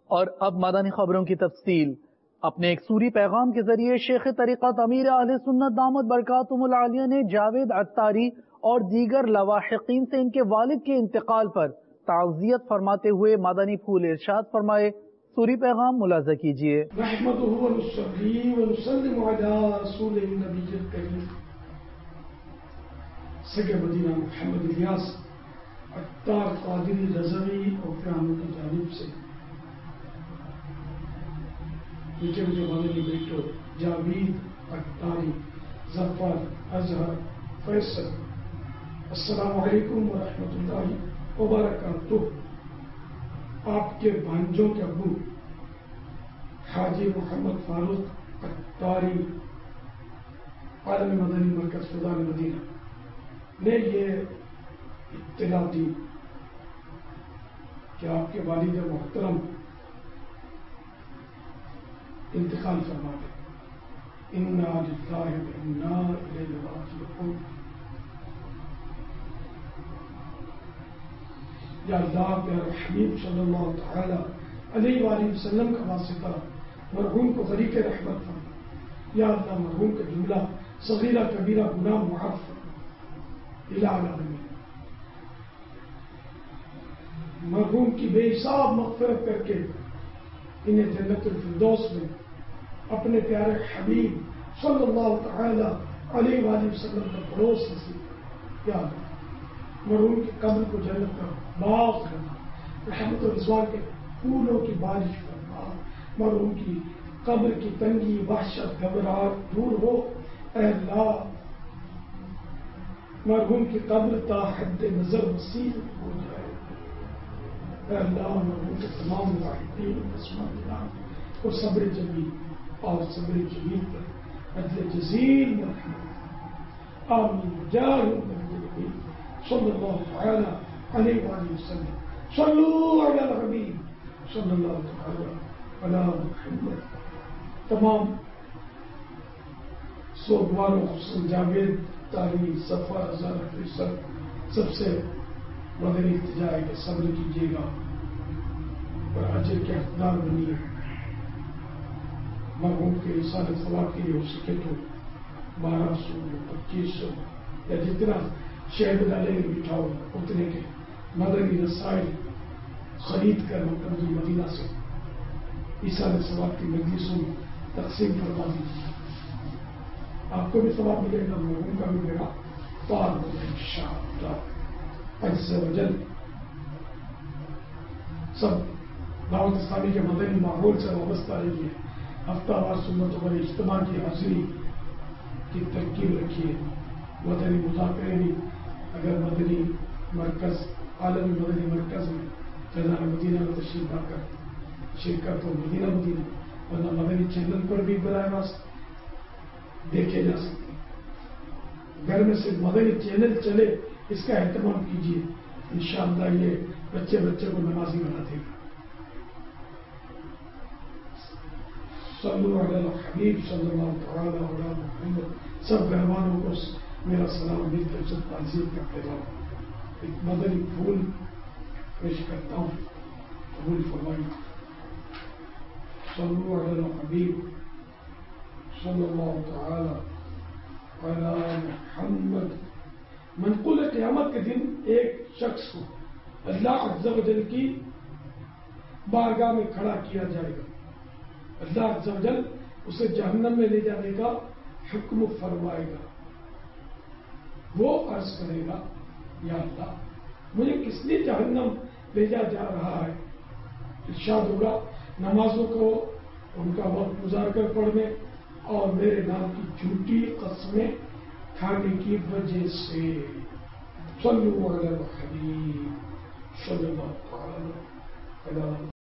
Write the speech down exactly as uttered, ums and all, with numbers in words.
اور اب مدنی خبروں کی تفصیل۔ اپنے ایک سوری پیغام کے ذریعے شیخ طریقت امیر اہل سنت دامت برکاتہم العالیہ نے جاوید عطاری اور دیگر لواحقین سے ان کے والد کے انتقال پر تعزیت فرماتے ہوئے مدنی پھول ارشاد فرمائے۔ سوری پیغام ملاحظہ کیجیے۔ نحمدہ ونصلی ونسلم علی رسول النبی الکریم سگے مدینہ محمد الیاس عطار قادری رضوی اور فرحانوں کی جانب سے میٹھے میٹھے مدنی بیٹوں جاوید عطاری ظفر اظہر فیصل، السلام علیکم ورحمۃ اللہ وبرکاتہ۔ آپ کے بھانجوں کے ابو حاجی محمد فاروق عطاری عالم مدنی مرکز فیضان مدینہ نے یہ اطلاع دی کہ آپ کے والد محترم انتقال فرما گئے۔ انا للہ و انا الیہ راجعون۔ یا اللہ پیارے حبیب صلی اللہ تعالی علیہ وآلہ وسلم کا واسطہ مرحوم کو غریق رحمت فرما۔ یا اللہ مرحوم کا جملہ صغیرہ کبیرہ گناہ معاف فرما۔ الہ العالمین مرحوم کی بے حساب مغفرت کر کے انہیں جنت الفردوس میں اپنے پیارے حبیب صلی اللہ تعالی علیہ وآلہ وسلم کا پڑوس نصیب۔ یا اللہ مرحوم کی قبر کو جنت کا باغ کرنا، رحمت و رضوان کے پھولوں کی بارش کرنا، مرحوم کی قبر کی تنگی وحشت گھبراہٹ دور ہو۔ اے اللہ مرحوم کی قبر تا حد نظر وسیع ہو جائے۔ اے اللہ مرحوم کے تمام واحدین قسمت کو صبر جمیل اور صبر جمیل پر عدل جزیل مرحمت آمین جاہ النبی صلی اللہ تعالی علیہ وآلہ وسلم۔ صلو علی الحبیب صلی اللہ تعالی علی محمد۔ تمام سوگواروں خصوصاً جاوید عطاری ظفر اظہر فیصل سب سے مدنی التجا ہے کہ صبر کیجیے گا اور اجر کے حقدار بنیے۔ مرحوم کے احسان ثواب کے لیے ہو سکے تو بارہ سو پچیس سو یا جتنا شہر ڈالے میں بٹھاؤ اتنے کے مدنی رسائل خرید کر مکتبۃ المدینہ سے احسان ثواب کی مجلسوں میں تقسیم فرما دیجیے۔ آپ کو بھی ثواب ملے گا، مرحوم کا بھی ملے گا۔ پار انشاءاللہ عز و جل سب دعوت اسلامی کے مدنی ماحول سے وابستہ رہیے۔ ہفتہ وار سنت پر اجتماع کی حاضری کی ترکیب رکھیے۔ مدنی مذاکرے بھی اگر مدنی مرکز عالمی مدنی مرکز میں فیضان مدینہ میں تشریف لا کر شرکت ہو مدینہ مدینہ، ورنہ مدنی چینل پر بھی براہ راست دیکھے جا سکتے ہیں۔ گھر میں صرف مدنی چینل چلے اس کا اہتمام کیجیے، انشاءاللہ یہ بچے بچے کو نمازی بنا دے گا۔ صلو علی الحبیب صلی اللہ تعالی علی محمد۔ سب گھروانوں کو میرا سلام مل کر سب تعظیم کرتے جاؤ۔ ایک مدنی پھول پیش کرتا ہوں، قبول فرمائیے۔ صلو علی الحبیب صلی اللہ تعالی علی محمد۔ منقول قیامت کے دن ایک شخص کو اللہ عز و جل کی بارگاہ میں کھڑا کیا جائے گا۔ اللہ عز و جل اسے جہنم میں لے جانے کا حکم فرمائے گا۔ وہ عرض کرے گا یا اللہ مجھے کس لیے جہنم بھیجا جا رہا ہے؟ ارشاد ہوگا نمازوں کو ان کا وقت گزار کر پڑھنے اور میرے نام کی جھوٹی قسمیں کھانے کی وجہ سے۔ صلو علی الحبیب صلی اللہ تعالی علی